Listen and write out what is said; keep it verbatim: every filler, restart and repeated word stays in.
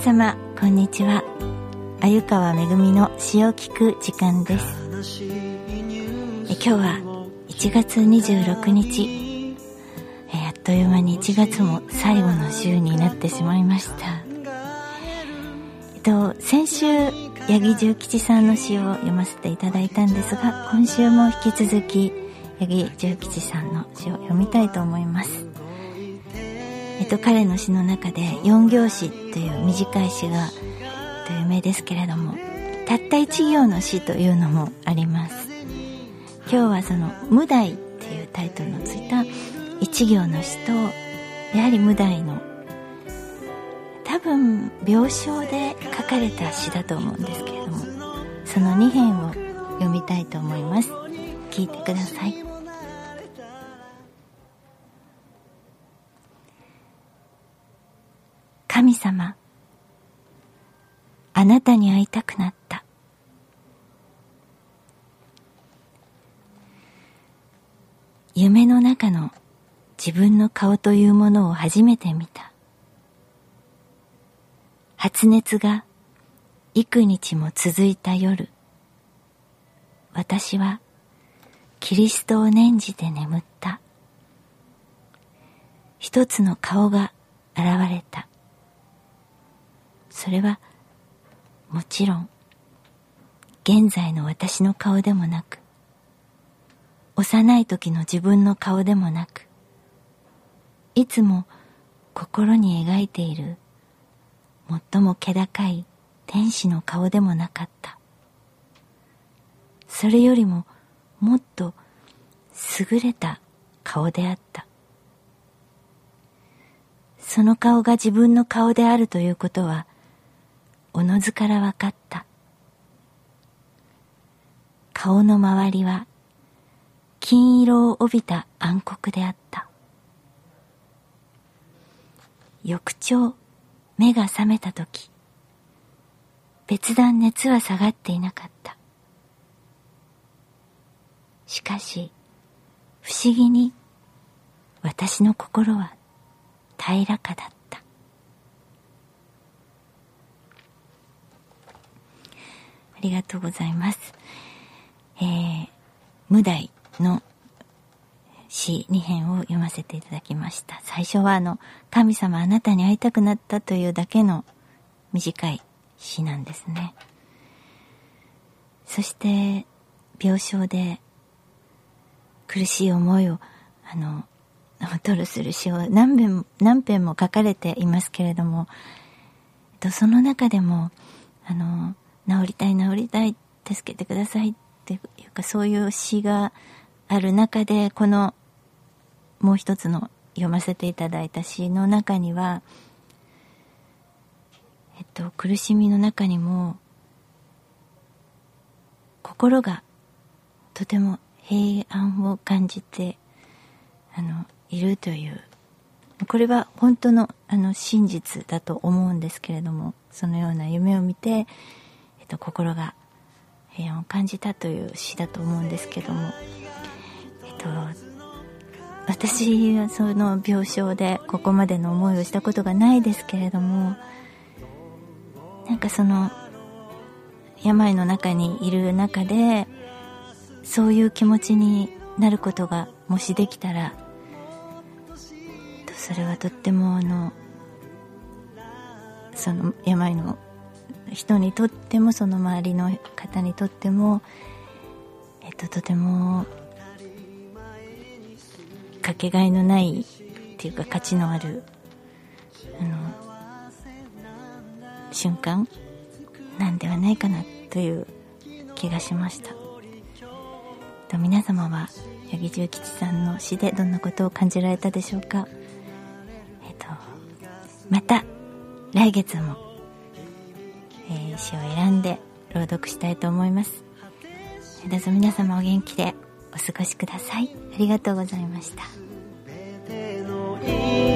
様こんにちは。鮎川めぐみの詩を聞く時間です。え今日はいちがつにじゅうろくにち、えあっという間にいちがつも最後の週になってしまいました。えっと先週八木重吉さんの詩を読ませていただいたんですが、今週も引き続き八木重吉さんの詩を読みたいと思います。えっと、彼の詩の中で四行詩という短い詩が有名ですけれども、たった一行の詩というのもあります。今日はその無題っていうタイトルのついた一行の詩と、やはり無題の多分病床で書かれた詩だと思うんですけれども、そのに編を読みたいと思います。聞いてください。神様、あなたに会いたくなった。夢の中の自分の顔というものを初めて見た。発熱が幾日も続いた夜、私はキリストを念じて眠った。一つの顔が現れた。それはもちろん現在の私の顔でもなく、幼い時の自分の顔でもなく、いつも心に描いている最も気高い天使の顔でもなかった。それよりももっと優れた顔であった。その顔が自分の顔であるということはおのずから分かった。顔の周りは金色を帯びた暗黒であった。翌朝目が覚めたとき、別段熱は下がっていなかった。しかし不思議に私の心は平らかだった。ありがとうございます。えー、無題の詩に編を読ませていただきました。最初はあの神様あなたに会いたくなったというだけの短い詩なんですね。そして病床で苦しい思いをあの吐露する詩を何編も何編も書かれていますけれども、その中でもあの治りたい治りたい助けてくださいっていうか、そういう詩がある中で、このもう一つの読ませていただいた詩の中には、えっと苦しみの中にも心がとても平安を感じてあのいるという、これは本当のあの真実だと思うんですけれども、そのような夢を見て、えっと、心が平安を感じたという詩だと思うんですけども、えっと、私はその病床でここまでの思いをしたことがないですけれども、なんかその病の中にいる中でそういう気持ちになることがもしできたら、それはとってもあのその病の人にとっても、その周りの方にとっても、えっと、とてもかけがえのないっていうか価値のあるあの瞬間なんではないかなという気がしました。と皆様は八木重吉さんの詩でどんなことを感じられたでしょうか。えっとまた来月も、えー、詩を選んで朗読したいと思います。どうぞ皆様お元気でお過ごしください。ありがとうございました。